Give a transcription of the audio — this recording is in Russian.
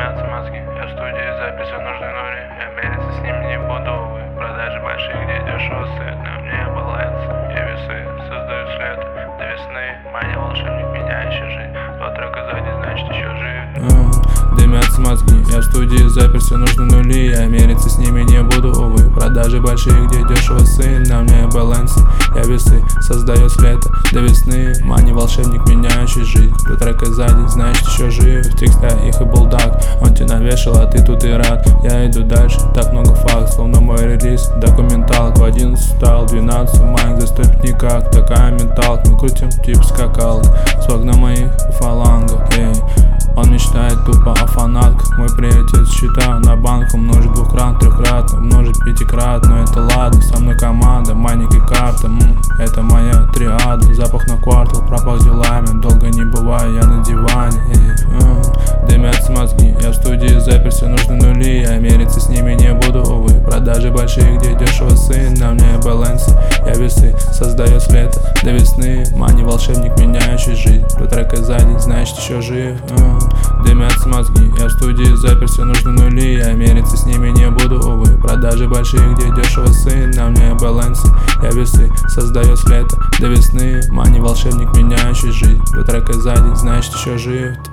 Дымятся мозги, я в студии, записи нужны нули. Я мериться с ним не буду, увы. Продажи большие, где дешево сыт. На мне баланс, я весы, создаю след. До весны, мания волшебник, меняющий жизнь. Два трека сзади, значит еще жив. Дымятся мозги, я в студии, заперся, нужны нули. Я мериться с ними не буду, увы. Продажи большие, где дешево сын. На мне баланс, я весы, создаю след. До весны, мания волшебник, меняющий жизнь. Два трека сзади, значит еще жив. В текстах их и булдак, он тебя навешал, а ты тут и рад. Я иду дальше, так много фактов, словно мой релиз. Документалк в 11 стал, 12 майк, заступит никак. Такая менталка, мы крутим типа скакалка. Сваг на моих фалангах, эй. Он мечтает тупо о фанатках. Мой приоритет счета на банк умножить двухкратно, трехкратно, умножить пятикратно. Но это ладно, со мной команда, майник и карта. Это моя триада, запах на квартал, пропах делами. Долго не бываю, я на диване. Дымятся мозги, я в студии, заперся, нужны нули. Я мериться с ними не буду, увы. Продажи большие, где дешево сын. На мне баланс, я весы, создаю след. До весны, мания волшебник, меняющий жизнь. По трека сзади, значит еще жив. Дымятся мозги, я в студии, заперся, нужны нули. Я мериться с ними не буду, увы. Продажи большие, где дешево сын. На мне баланс, я весы, создаю след. До весны, мания волшебник, меняющий жизнь. По трека сзади, значит еще жив.